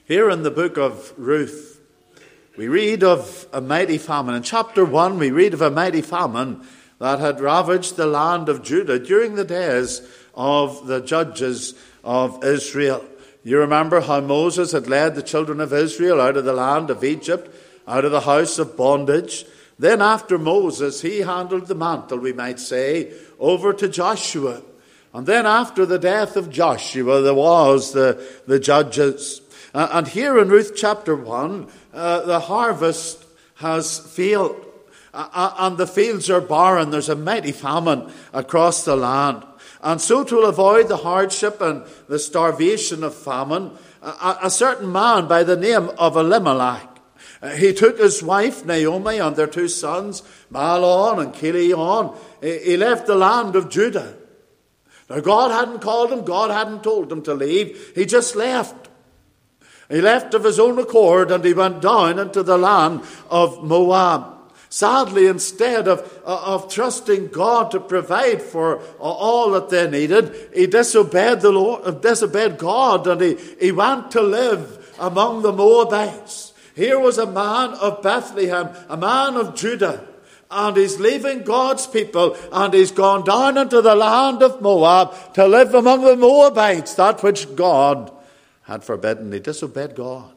Here in the book of Ruth, we read of a mighty famine. In chapter 1, we read of a mighty famine that had ravaged the land of Judah during the days of the judges of Israel. You remember how Moses had led the children of Israel out of the land of Egypt, out of the house of bondage. Then after Moses, he handed the mantle, we might say, over to Joshua. And then after the death of Joshua, there was the judges. And here in Ruth chapter 1, the harvest has failed. And the fields are barren. There's a mighty famine across the land. And so to avoid the hardship and the starvation of famine, a certain man by the name of Elimelech, he took his wife Naomi and their two sons, Mahlon and Chilion. He left the land of Judah. Now God hadn't called him, God hadn't told him to leave. He just left. He left of his own accord and he went down into the land of Moab. Sadly, instead of trusting God to provide for all that they needed, he disobeyed the Lord, disobeyed God, and he went to live among the Moabites. Here was a man of Bethlehem, a man of Judah, and he's leaving God's people, and he's gone down into the land of Moab to live among the Moabites, that which God had forbidden. He disobeyed God.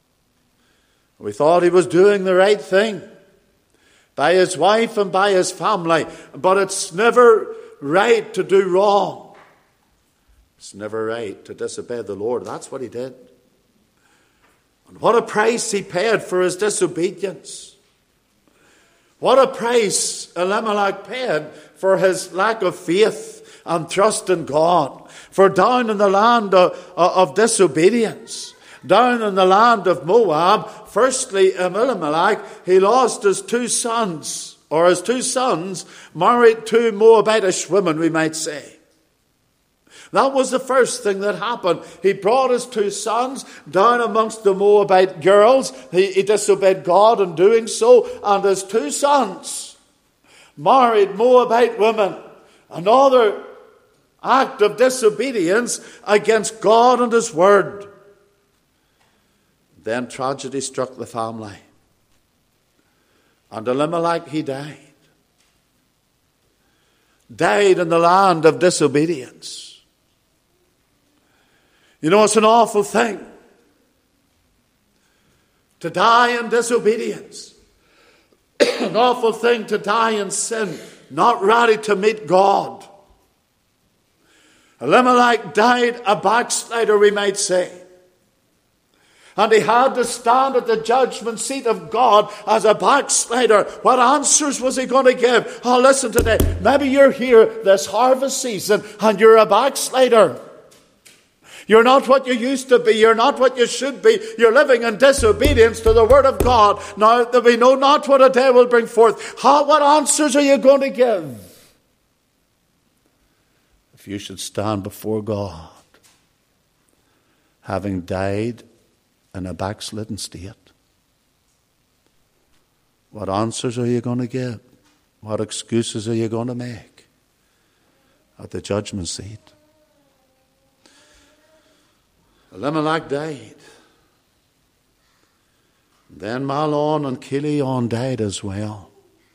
We thought he was doing the right thing by his wife and by his family, but it's never right to do wrong. It's never right to disobey the Lord. That's what he did. And what a price he paid for his disobedience. What a price Elimelech paid for his lack of faith and trust in God. For down in the land of disobedience, down in the land of Moab, firstly, Elimelech, he lost his two sons, or his two sons married two Moabitish women, we might say. That was the first thing that happened. He brought his two sons down amongst the Moabite girls. He disobeyed God in doing so, and his two sons married Moabite women. Another act of disobedience against God and his word. Then tragedy struck the family. And Elimelech, he died. Died in the land of disobedience. You know, it's an awful thing to die in disobedience. An awful thing to die in sin, not ready to meet God. Elimelech died a backslider, we might say. And he had to stand at the judgment seat of God as a backslider. What answers was he going to give? Oh, listen today. Maybe you're here this harvest season and you're a backslider. You're not what you used to be. You're not what you should be. You're living in disobedience to the word of God. Now that we know not what a day will bring forth. What answers are you going to give? If you should stand before God, having died in a backslidden state, what answers are you going to give? What excuses are you going to make at the judgment seat? Elimelech died. Then Mahlon and Chilion died as well.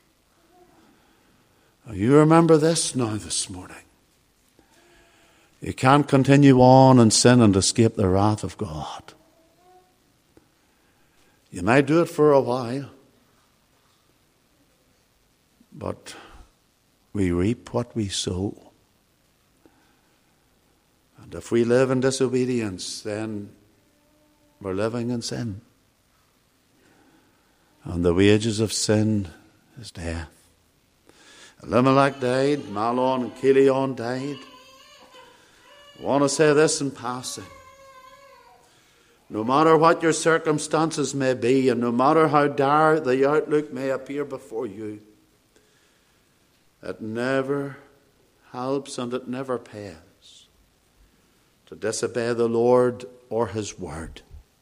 Now, you remember this now this morning. You can't continue on in sin and escape the wrath of God. You might do it for a while, but we reap what we sow. And if we live in disobedience, then we're living in sin. And the wages of sin is death. Elimelech died, Mahlon and Chilion died. I want to say this in passing. No matter what your circumstances may be, and no matter how dire the outlook may appear before you, it never helps and it never pays to disobey the Lord or his word.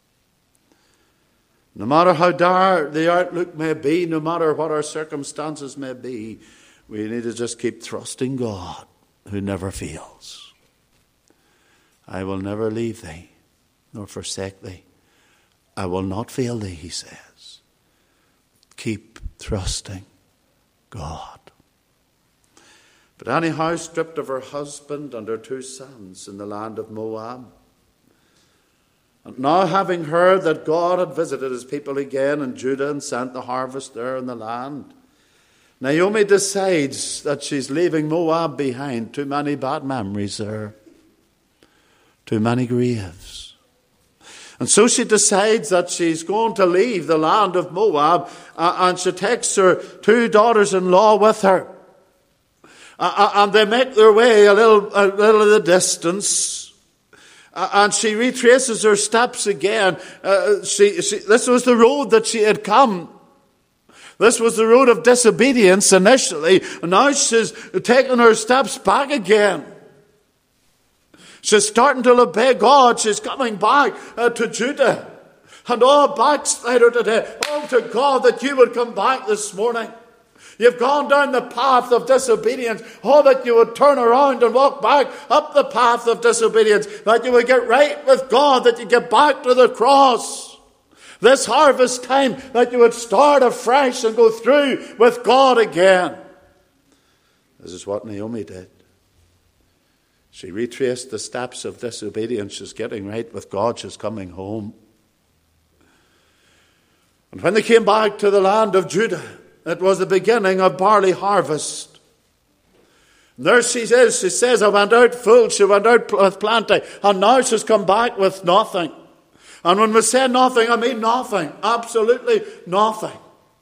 No matter how dire the outlook may be, no matter what our circumstances may be, we need to just keep trusting God, who never fails. I will never leave thee, nor forsake thee. I will not fail thee, he says. Keep trusting God. But anyhow, stripped of her husband and her 2 sons in the land of Moab, and now having heard that God had visited his people again in Judah and sent the harvest there in the land, Naomi decides that she's leaving Moab behind. Too many bad memories there. Too many graves. And so she decides that she's going to leave the land of Moab, and she takes her 2 daughters-in-law with her. And they make their way a little of the distance. And she retraces her steps again. This was the road that she had come. This was the road of disobedience initially. And now she's taking her steps back again. She's starting to obey God. She's coming back to Judah. And backslider today, to God that you would come back this morning. You've gone down the path of disobedience. That you would turn around and walk back up the path of disobedience. That you would get right with God. That you get back to the cross. This harvest time, that you would start afresh and go through with God again. This is what Naomi did. She retraced the steps of disobedience. She's getting right with God. She's coming home. And when they came back to the land of Judah, it was the beginning of barley harvest. And there she is. She says, I went out full. She went out with plenty. And now she's come back with nothing. And when we say nothing, I mean nothing. Absolutely nothing.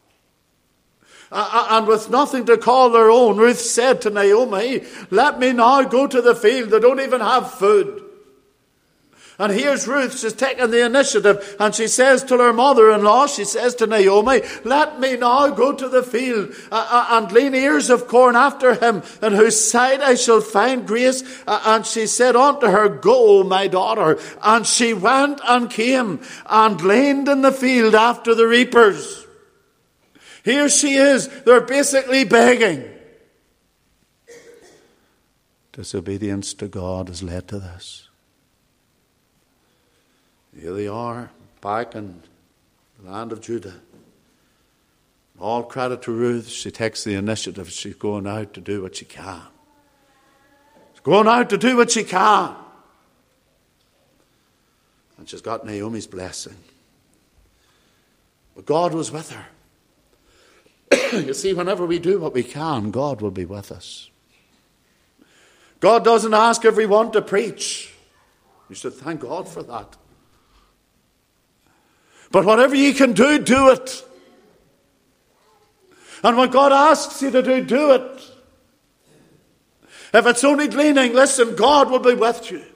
And with nothing to call their own, Ruth said to Naomi, let me now go to the field. They don't even have food. And here's Ruth, she's taken the initiative, and she says to her mother-in-law, she says to Naomi, let me now go to the field and glean ears of corn after him, in whose sight I shall find grace. And she said unto her, go, my daughter. And she went and came and gleaned in the field after the reapers. Here she is. They're basically begging. Disobedience to God has led to this. Here they are, back in the land of Judah. All credit to Ruth. She takes the initiative. She's going out to do what she can. She's going out to do what she can. And she's got Naomi's blessing. But God was with her. You see, whenever we do what we can, God will be with us. God doesn't ask everyone to preach. You should thank God for that. But whatever you can do, do it. And when God asks you to do it. If it's only gleaning, listen, God will be with you.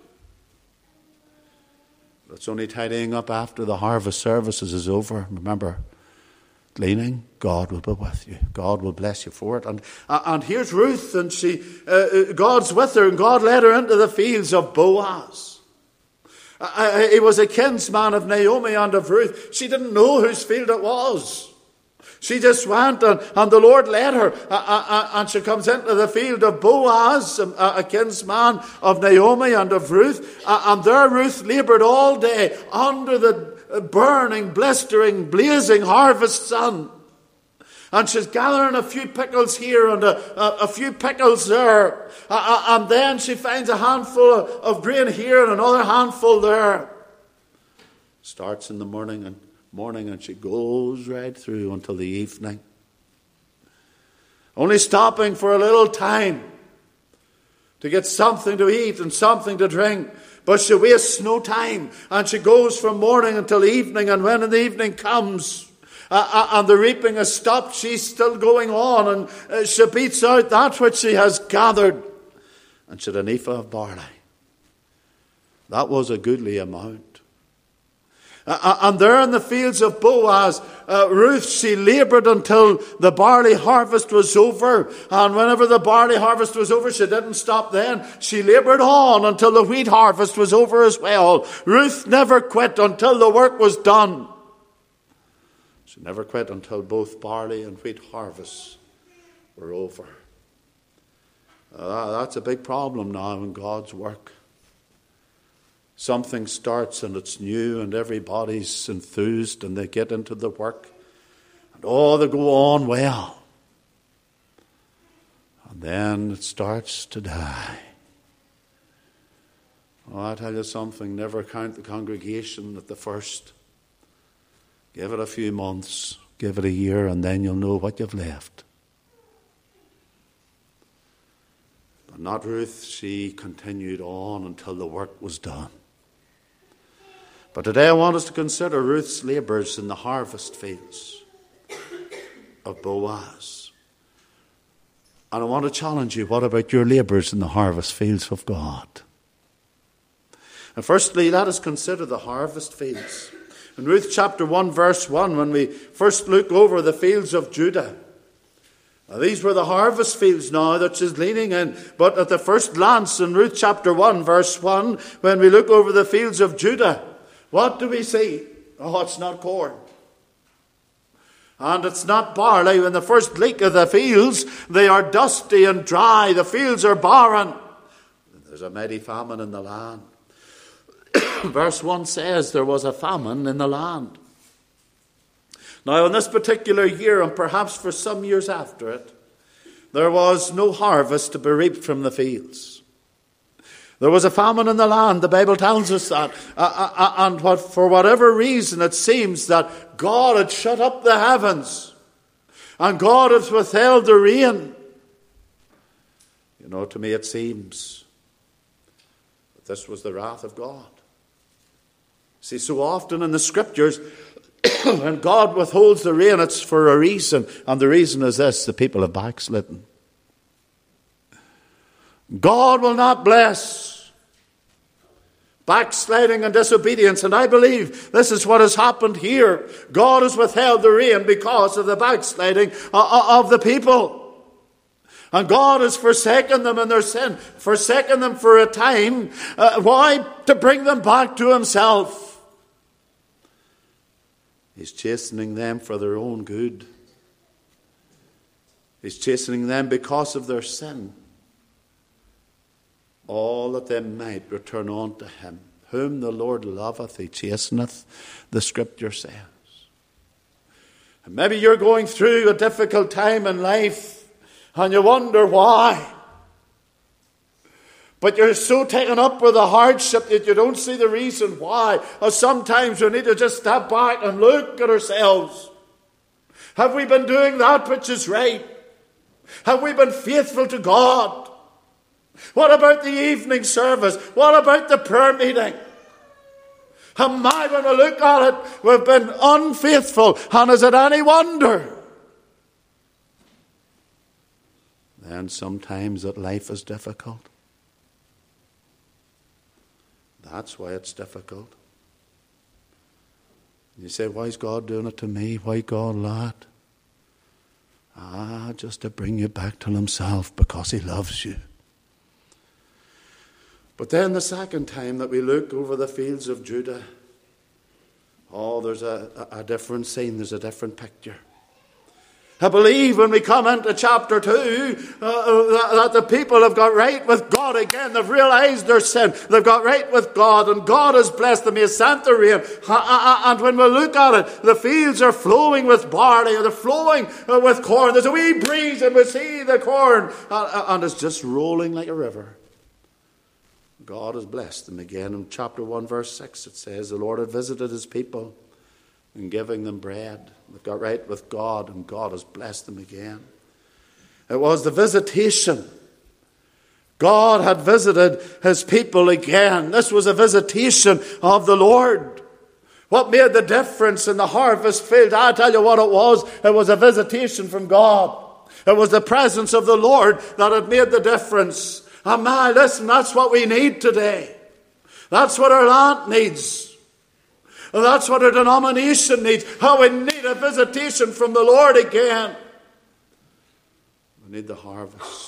If it's only tidying up after the harvest services is over, remember, gleaning, God will be with you. God will bless you for it. And here's Ruth, and God's with her, and God led her into the fields of Boaz. He was a kinsman of Naomi and of Ruth. She didn't know whose field it was. She just went, and the Lord led her, and she comes into the field of Boaz, a kinsman of Naomi and of Ruth. And there Ruth laboured all day under the burning, blistering, blazing harvest sun. And she's gathering a few pickles here and a few pickles there. And then she finds a handful of grain here and another handful there. Starts in the morning and she goes right through until the evening. Only stopping for a little time to get something to eat and something to drink. But she wastes no time. And she goes from morning until evening. And when the evening comes, and the reaping has stopped, she's still going on, and she beats out that which she has gathered. And she had an ephah of barley. That was a goodly amount. And there in the fields of Boaz, Ruth, she laboured until the barley harvest was over. And whenever the barley harvest was over, she didn't stop then. She laboured on until the wheat harvest was over as well. Ruth never quit until the work was done. She never quit until both barley and wheat harvests were over. That's a big problem now in God's work. Something starts and it's new and everybody's enthused and they get into the work. And they go on well. And then it starts to die. I tell you something, never count the congregation at the first. Give it a few months, give it a year, and then you'll know what you've left. But not Ruth, she continued on until the work was done. But today I want us to consider Ruth's labours in the harvest fields of Boaz. And I want to challenge you, what about your labours in the harvest fields of God? And firstly, let us consider the harvest fields. In Ruth chapter 1, verse 1, when we first look over the fields of Judah, now these were the harvest fields now that she's leaning in. But at the first glance in Ruth chapter 1, verse 1, when we look over the fields of Judah, what do we see? It's not corn. And it's not barley. In the first leak of the fields, they are dusty and dry. The fields are barren. There's a mighty famine in the land. Verse 1 says there was a famine in the land. Now, in this particular year, and perhaps for some years after it, there was no harvest to be reaped from the fields. There was a famine in the land, the Bible tells us that. And for whatever reason, it seems that God had shut up the heavens. And God had withheld the rain. To me it seems that this was the wrath of God. See, so often in the Scriptures, when God withholds the rain, it's for a reason. And the reason is this: the people have backslidden. God will not bless backsliding and disobedience. And I believe this is what has happened here. God has withheld the rain because of the backsliding of the people. And God has forsaken them in their sin. Forsaken them for a time. Why? To bring them back to himself. He's chastening them for their own good. He's chastening them because of their sin. All that they might return unto him. Whom the Lord loveth, he chasteneth, the Scripture says. And maybe you're going through a difficult time in life and you wonder why. But you're so taken up with the hardship that you don't see the reason why. Or sometimes we need to just step back and look at ourselves. Have we been doing that which is right? Have we been faithful to God? What about the evening service? What about the prayer meeting? And when we look at it, we've been unfaithful. And is it any wonder? Then sometimes that life is difficult. That's why it's difficult. You say, why is God doing it to me? Why God, lad? Just to bring you back to himself, because he loves you. But then the second time that we look over the fields of Judah, there's a different scene, there's a different picture. I believe when we come into chapter 2 that the people have got right with God again. They've realized their sin. They've got right with God, and God has blessed them. He has sent the rain. And when we look at it, the fields are flowing with barley, or they're flowing with corn. There's a wee breeze and we see the corn, and it's just rolling like a river. God has blessed them again. In chapter 1, verse 6, it says, the Lord had visited his people and giving them bread. They've got right with God, and God has blessed them again. It was the visitation. God had visited his people again. This was a visitation of the Lord. What made the difference in the harvest field? I'll tell you what it was. It was a visitation from God. It was the presence of the Lord that had made the difference. And listen, that's what we need today. That's what our land needs. And that's what our denomination needs. How we need a visitation from the Lord again. We need the harvest.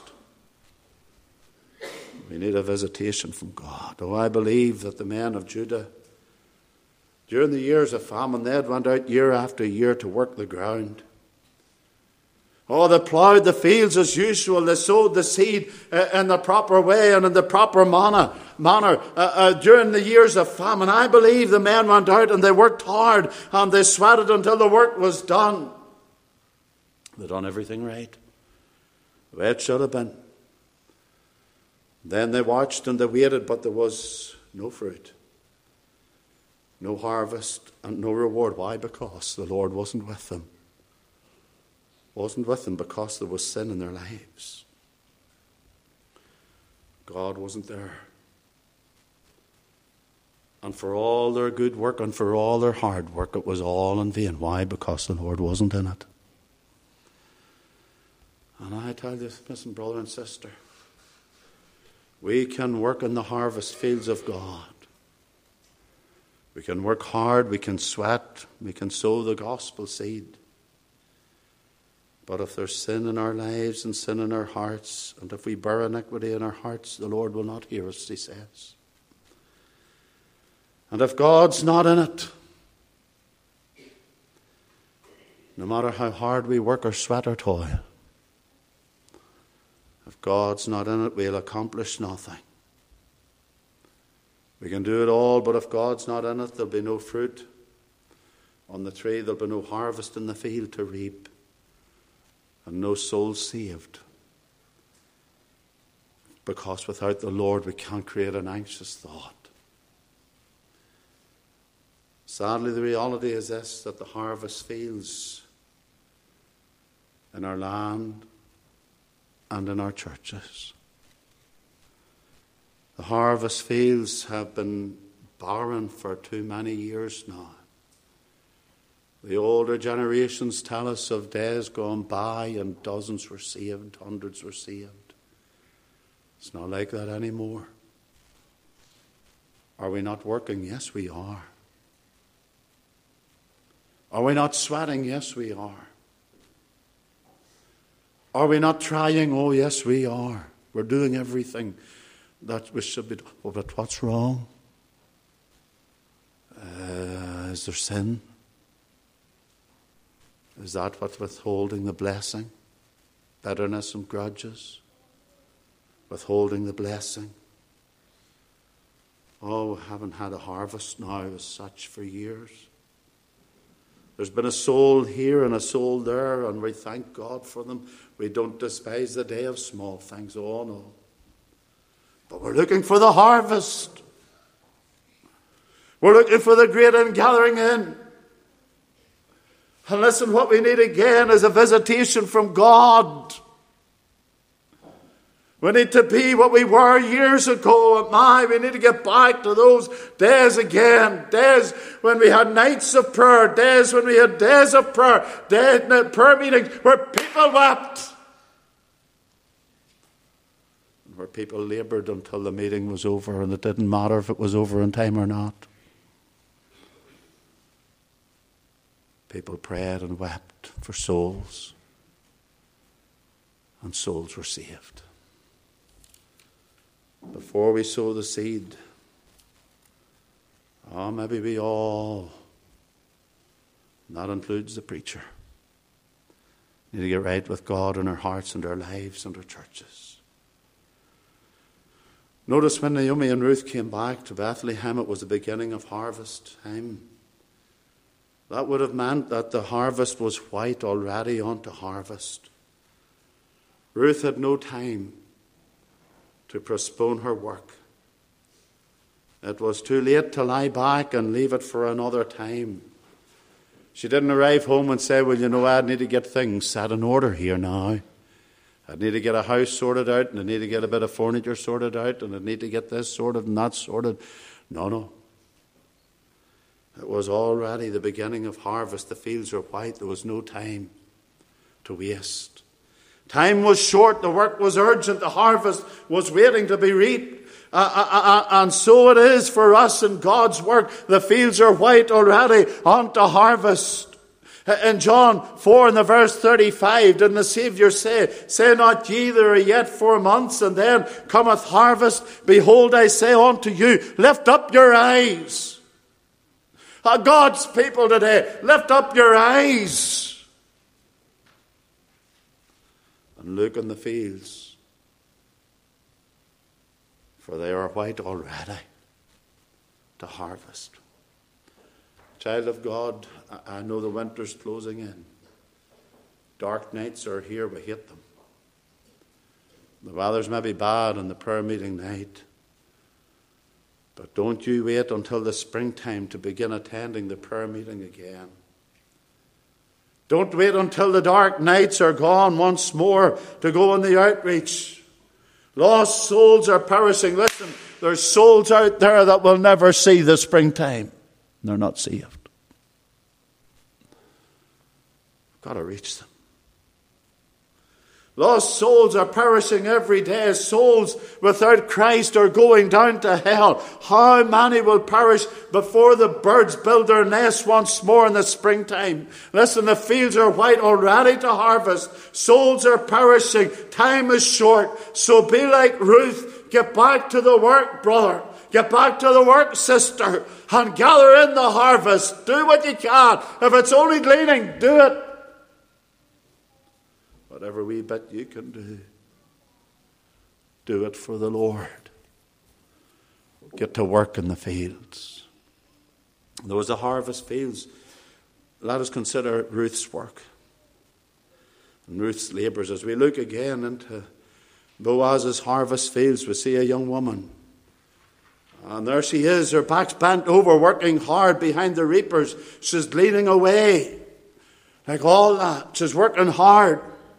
We need a visitation from God. I believe that the men of Judah, during the years of famine, they had went out year after year to work the ground. Oh, they plowed the fields as usual. They sowed the seed in the proper way and in the proper manner. During the years of famine, I believe the men went out and they worked hard and they sweated until the work was done. They done everything right, the way it should have been. Then they watched and they waited, but there was no fruit, no harvest, and no reward. Why? Because the Lord wasn't with them. Wasn't with them because there was sin in their lives. God wasn't there. And for all their good work and for all their hard work, it was all in vain. Why? Because the Lord wasn't in it. And I tell you, listen, brother and sister, we can work in the harvest fields of God. We can work hard, we can sweat, we can sow the gospel seed. But if there's sin in our lives and sin in our hearts, and if we bear iniquity in our hearts, the Lord will not hear us, he says. And if God's not in it, no matter how hard we work or sweat or toil, if God's not in it, we'll accomplish nothing. We can do it all, but if God's not in it, there'll be no fruit on the tree, there'll be no harvest in the field to reap, and no souls saved. Because without the Lord, we can't create an anxious thought. Sadly, the reality is this, that the harvest fields in our land and in our churches. The harvest fields have been barren for too many years now. The older generations tell us of days gone by and dozens were saved, hundreds were saved. It's not like that anymore. Are we not working? Yes, we are. Are we not sweating? Yes, we are. Are we not trying? Oh, yes, we are. We're doing everything that we should be doing. Oh, but what's wrong? Is there sin? Is that what's withholding the blessing? Bitterness and grudges? Withholding the blessing? Oh, we haven't had a harvest now as such for years. There's been a soul here and a soul there, and we thank God for them. We don't despise the day of small things. Oh, no. But we're looking for the harvest. We're looking for the great ingathering in. And listen, what we need again is a visitation from God. We need to be what we were years ago. We need to get back to those days again. Days when we had nights of prayer. Days when we had days of prayer. Prayer meetings where people wept. Where people laboured until the meeting was over, and it didn't matter if it was over in time or not. People prayed and wept for souls, and souls were saved. Before we sow the seed, maybe we all, and that includes the preacher, need to get right with God in our hearts and our lives and our churches. Notice when Naomi and Ruth came back to Bethlehem, it was the beginning of harvest time. That would have meant that the harvest was white already onto harvest. Ruth had no time to postpone her work. It was too late to lie back and leave it for another time. She didn't arrive home and say, well, you know, I need to get things set in order here now. I need to get a house sorted out, and I need to get a bit of furniture sorted out, and I need to get this sorted and that sorted. No. It was already the beginning of harvest. The fields were white. There was no time to waste. Time was short. The work was urgent. The harvest was waiting to be reaped. And so it is for us in God's work. The fields are white already onto harvest. In John 4 in the verse 35, didn't the Saviour say not ye there are yet 4 months, and then cometh harvest? Behold, I say unto you, lift up your eyes. God's people today, lift up your eyes. and look in the fields, for they are white already to harvest. Child of God, I know the winter's closing in. Dark nights are here, we hate them. The weather's maybe bad on the prayer meeting night. But don't you wait until the springtime to begin attending the prayer meeting again. Don't wait until the dark nights are gone once more to go on the outreach. Lost souls are perishing. Listen, there's souls out there that will never see the springtime. They're not saved. We've got to reach them. Lost souls are perishing every day. Souls without Christ are going down to hell. How many will perish before the birds build their nests once more in the springtime? Listen, the fields are white already to harvest. Souls are perishing. Time is short. So be like Ruth. Get back to the work, brother. Get back to the work, sister. And gather in the harvest. Do what you can. If it's only gleaning, do it. Whatever wee bit you can do it for the Lord. Get to work in the fields. There was the harvest fields. Let us consider Ruth's work and Ruth's labours. As we look again into Boaz's harvest fields, we see a young woman. And there she is, her back's bent over, working hard behind the reapers. She's gleaning away. Like all that. She's working hard.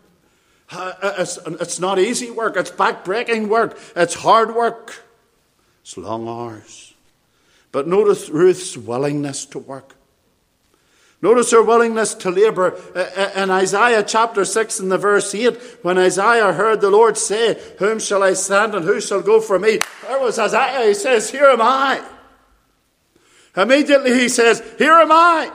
It's not easy work. It's back-breaking work. It's hard work. It's long hours. But notice Ruth's willingness to work. Notice her willingness to labour. In Isaiah chapter 6 and the verse 8, when Isaiah heard the Lord say, "Whom shall I send and who shall go for me?" There was Isaiah. He says, "Here am I." Immediately he says, "Here am I."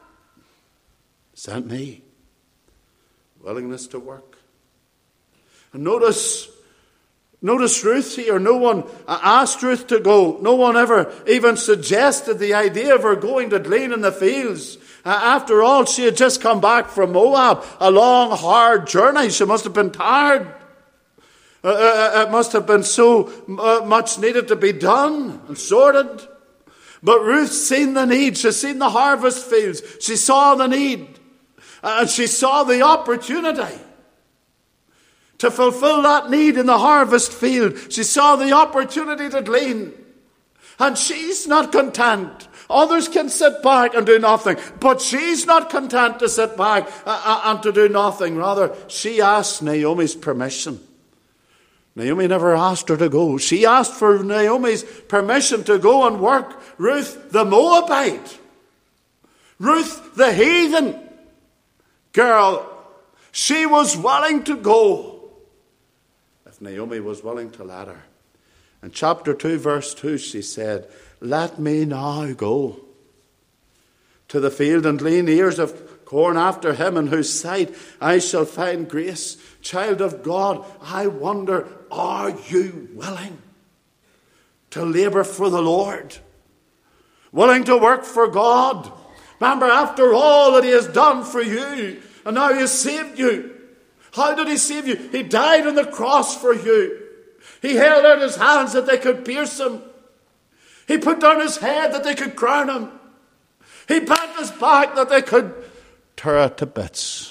Sent me. Willingness to work. And notice Ruth here. No one asked Ruth to go. No one ever even suggested the idea of her going to glean in the fields. After all, she had just come back from Moab. A long, hard journey. She must have been tired. It must have been so much needed to be done and sorted. But Ruth's seen the need. She's seen the harvest fields. She saw the need. And she saw the opportunity to fulfill that need in the harvest field. She saw the opportunity to glean. And she's not content. Others can sit back and do nothing. But she's not content to sit back and to do nothing. Rather, she asked Naomi's permission. Naomi never asked her to go. She asked for Naomi's permission to go and work. Ruth the Moabite. Ruth the heathen girl. She was willing to go. Naomi was willing to let her. In chapter 2, verse 2, she said, "Let me now go to the field and glean ears of corn after him in whose sight I shall find grace." Child of God, I wonder, are you willing to labour for the Lord? Willing to work for God? Remember, after all that he has done for you, and now he has saved you. How did he save you? He died on the cross for you. He held out his hands that they could pierce him. He put down his head that they could crown him. He bent his back that they could tear it to bits.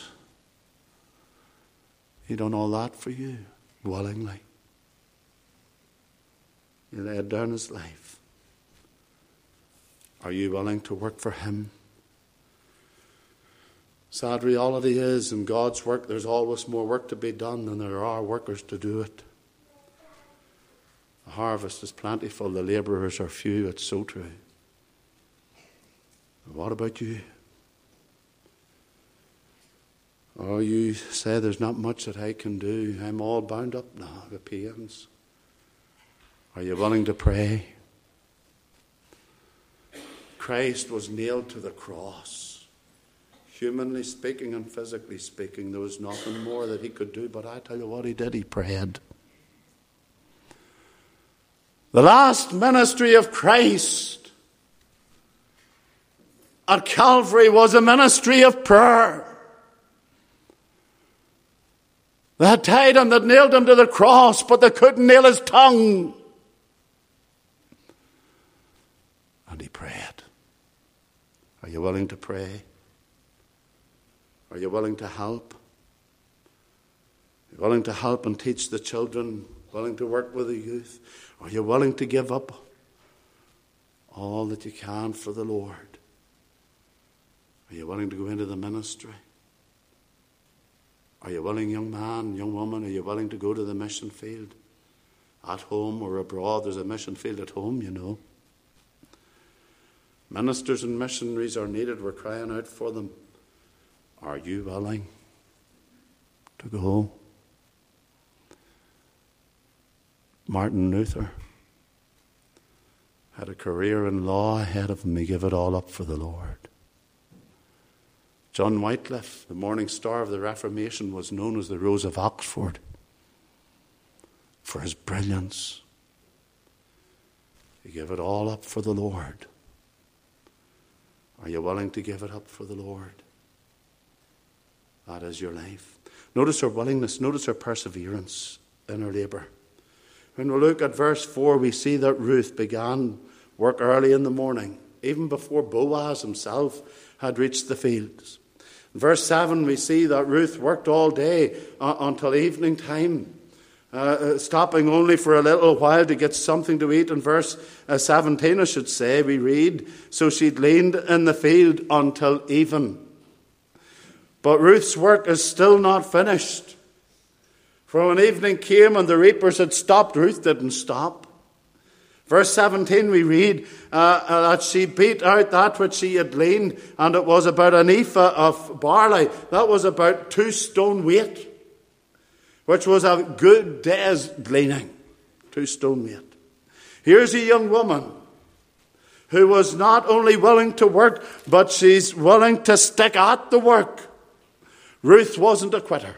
He done all that for you willingly. He laid down his life. Are you willing to work for him? Sad reality is, in God's work, there's always more work to be done than there are workers to do it. The harvest is plentiful, the labourers are few. It's so true. What about you? Oh, you say there's not much that I can do. I'm all bound up now with pains. Are you willing to pray? Christ was nailed to the cross. Humanly speaking and physically speaking, there was nothing more that he could do. But I tell you what he did, he prayed. The last ministry of Christ at Calvary was a ministry of prayer. They had tied him, they had nailed him to the cross, but they couldn't nail his tongue. And he prayed. Are you willing to pray? Are you willing to help? Are you willing to help and teach the children? Willing to work with the youth? Are you willing to give up all that you can for the Lord? Are you willing to go into the ministry? Are you willing, young man, young woman, are you willing to go to the mission field? At home or abroad, there's a mission field at home, you know. Ministers and missionaries are needed. We're crying out for them. Are you willing to go? Martin Luther had a career in law ahead of him. He gave it all up for the Lord. John Wycliffe, the morning star of the Reformation, was known as the Rose of Oxford for his brilliance. He gave it all up for the Lord. Are you willing to give it up for the Lord? That is your life. Notice her willingness, notice her perseverance in her labour. When we look at verse 4, we see that Ruth began work early in the morning, even before Boaz himself had reached the fields. In verse 7, we see that Ruth worked all day until evening time, stopping only for a little while to get something to eat. In verse 17, I should say, we read, so she gleaned in the field until even. But Ruth's work is still not finished. For when evening came and the reapers had stopped, Ruth didn't stop. Verse 17 we read that she beat out that which she had gleaned, and it was about an ephah of barley. That was about 2 stone weight, which was a good day's gleaning. 2 stone weight. Here's a young woman who was not only willing to work, but she's willing to stick at the work. Ruth wasn't a quitter.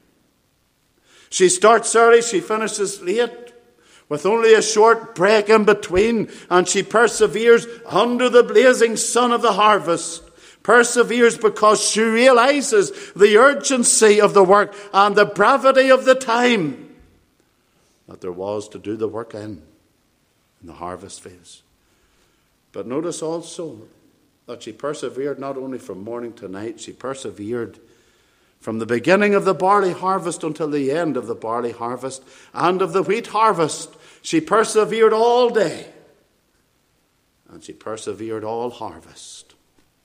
She starts early, she finishes late, with only a short break in between, and she perseveres under the blazing sun of the harvest. Perseveres because she realizes the urgency of the work and the brevity of the time that there was to do the work in the harvest fields. But notice also that she persevered not only from morning to night, she persevered from the beginning of the barley harvest until the end of the barley harvest and of the wheat harvest. She persevered all day, and she persevered all harvest.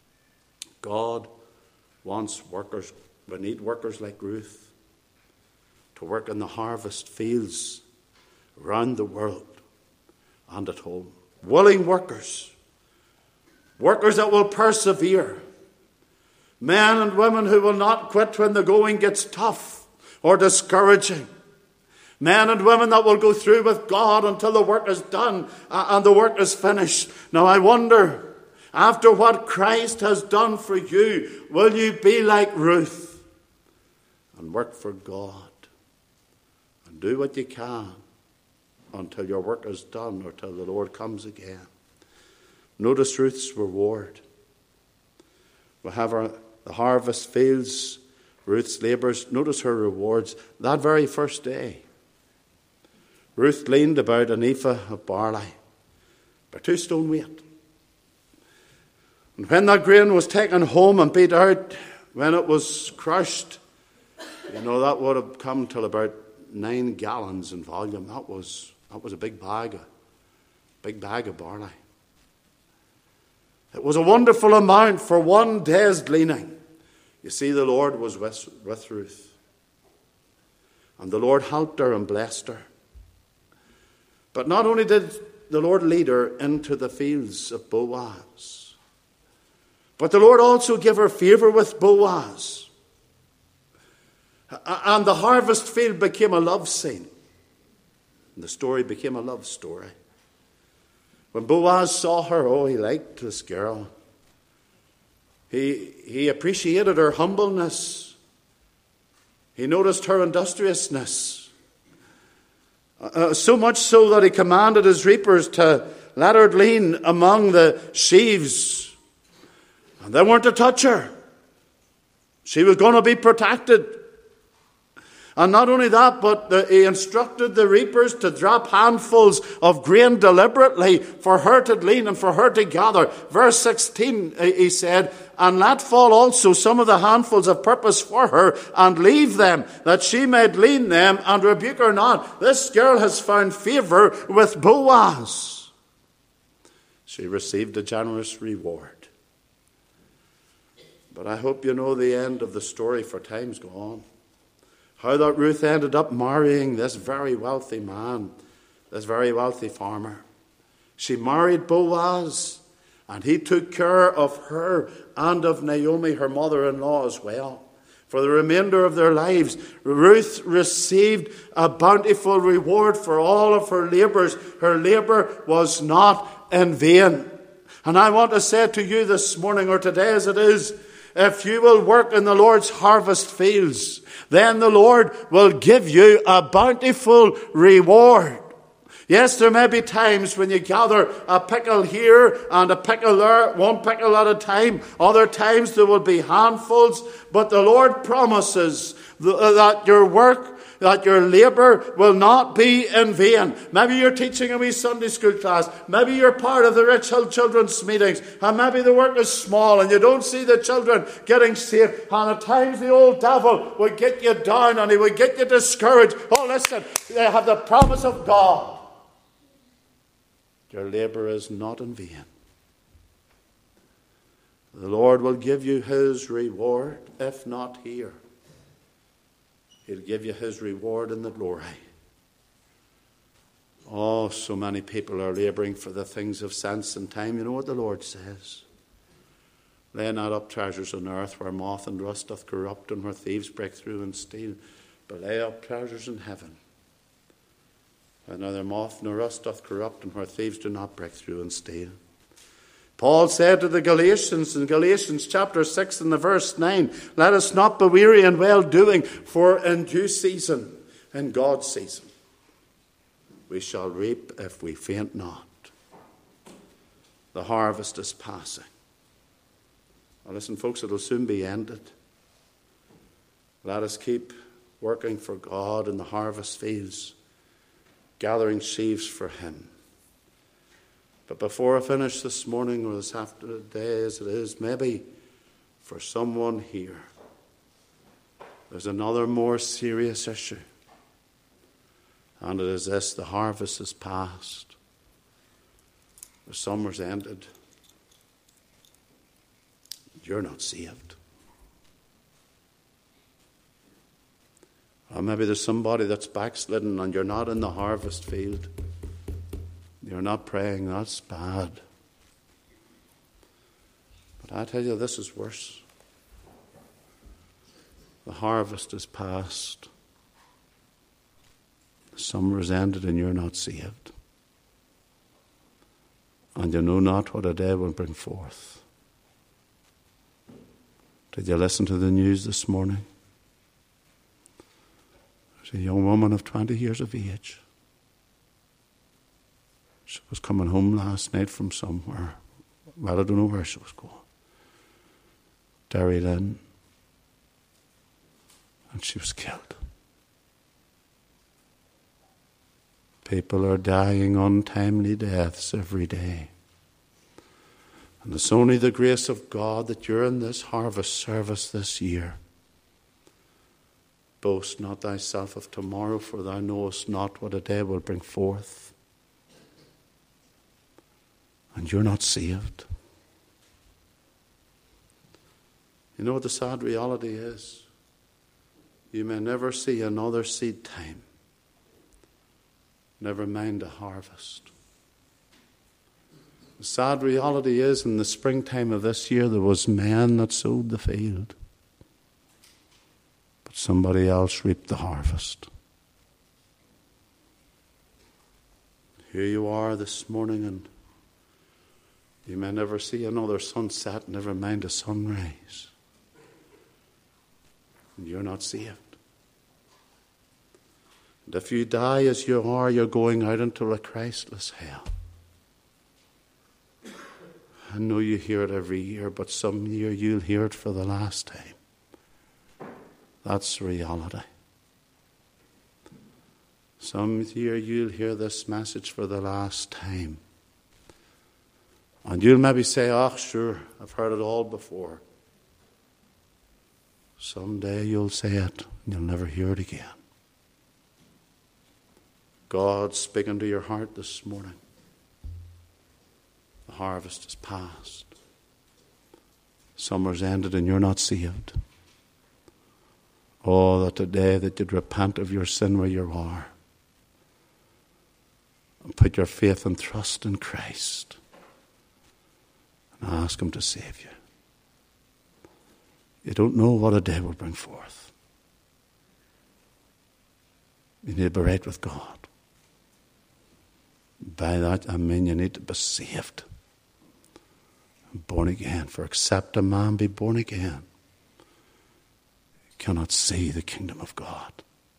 God wants workers. We need workers like Ruth to work in the harvest fields around the world and at home. Willing workers. Workers that will persevere. Men and women who will not quit when the going gets tough or discouraging. Men and women that will go through with God until the work is done and the work is finished. Now I wonder, after what Christ has done for you, will you be like Ruth and work for God and do what you can until your work is done or till the Lord comes again? Notice Ruth's reward. We have the harvest fields, Ruth's labours. Notice her rewards. That very first day, Ruth gleaned about an ephah of barley, by 2 stone weight. And when that grain was taken home and beat out, when it was crushed, that would have come till about 9 gallons in volume. That was a big bag of barley. It was a wonderful amount for one day's gleaning. You see, the Lord was with Ruth. And the Lord helped her and blessed her. But not only did the Lord lead her into the fields of Boaz, but the Lord also gave her favour with Boaz. And the harvest field became a love scene. And the story became a love story. When Boaz saw her, he liked this girl. He appreciated her humbleness. He noticed her industriousness. So much so that he commanded his reapers to let her glean among the sheaves. And they weren't to touch her. She was going to be protected. And not only that, but he instructed the reapers to drop handfuls of grain deliberately for her to glean and for her to gather. Verse 16, he said, and let fall also some of the handfuls of purpose for her, and leave them, that she may glean them, and rebuke her not. This girl has found favor with Boaz. She received a generous reward. But I hope you know the end of the story, for time's gone. How that Ruth ended up marrying this very wealthy man, this very wealthy farmer. She married Boaz, and he took care of her and of Naomi, her mother-in-law, as well. For the remainder of their lives, Ruth received a bountiful reward for all of her labors. Her labor was not in vain. And I want to say to you this morning, or today as it is, if you will work in the Lord's harvest fields, then the Lord will give you a bountiful reward. Yes, there may be times when you gather a pickle here and a pickle there, one pickle at a time. Other times there will be handfuls. But the Lord promises that your work, that your labor will not be in vain. Maybe you're teaching a wee Sunday school class. Maybe you're part of the Rich Hill Children's meetings. And maybe the work is small and you don't see the children getting saved. And at times the old devil will get you down and he will get you discouraged. Oh, listen, they have the promise of God. Your labor is not in vain. The Lord will give you his reward, if not here. He'll give you his reward in the glory. Oh, so many people are laboring for the things of sense and time. You know what the Lord says? Lay not up treasures on earth where moth and rust doth corrupt and where thieves break through and steal, but lay up treasures in heaven, where neither moth nor rust doth corrupt and where thieves do not break through and steal. Paul said to the Galatians in Galatians chapter 6 and the verse 9, let us not be weary in well-doing, for in due season, in God's season, we shall reap if we faint not. The harvest is passing. Now listen, folks, it will soon be ended. Let us keep working for God in the harvest fields, gathering sheaves for him. But before I finish this morning or this day as it is, maybe for someone here, there's another more serious issue. And it is this: the harvest is past. The summer's ended. You're not saved. Or maybe there's somebody that's backslidden and you're not in the harvest field. You're not praying. That's bad. But I tell you, this is worse. The harvest is past. The summer is ended and you're not saved. And you know not what a day will bring forth. Did you listen to the news this morning? There's a young woman of 20 years of age. She was coming home last night from somewhere. Well, I don't know where she was going. Derry Lynn. And she was killed. People are dying untimely deaths every day. And it's only the grace of God that you're in this harvest service this year. Boast not thyself of tomorrow, for thou knowest not what a day will bring forth. And you're not saved. You know what the sad reality is? You may never see another seed time. Never mind a harvest. The sad reality is, in the springtime of this year, there was men that sowed the field. But somebody else reaped the harvest. Here you are this morning, and you may never see another sunset, never mind a sunrise. And you're not saved. And if you die as you are, you're going out into a Christless hell. I know you hear it every year, but some year you'll hear it for the last time. That's the reality. Some year you'll hear this message for the last time. And you'll maybe say, oh, sure, I've heard it all before. Someday you'll say it and you'll never hear it again. God's speaking to your heart this morning. The harvest is past. Summer's ended and you're not saved. Oh, that today that you'd repent of your sin where you are and put your faith and trust in Christ and ask Him to save you. You don't know what a day will bring forth. You need to be right with God. By that I mean you need to be saved and born again. For except a man be born again, he cannot see the kingdom of God.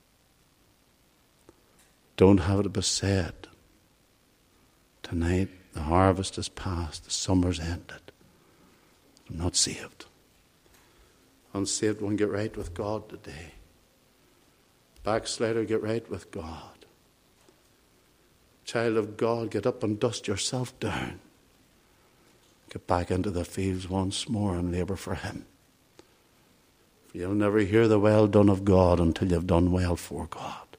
Don't have it be said, tonight the harvest is past, the summer's ended. I'm not saved. Unsaved one, get right with God today. Backslider, get right with God. Child of God, get up and dust yourself down. Get back into the fields once more and labour for Him. For you'll never hear the well done of God until you've done well for God.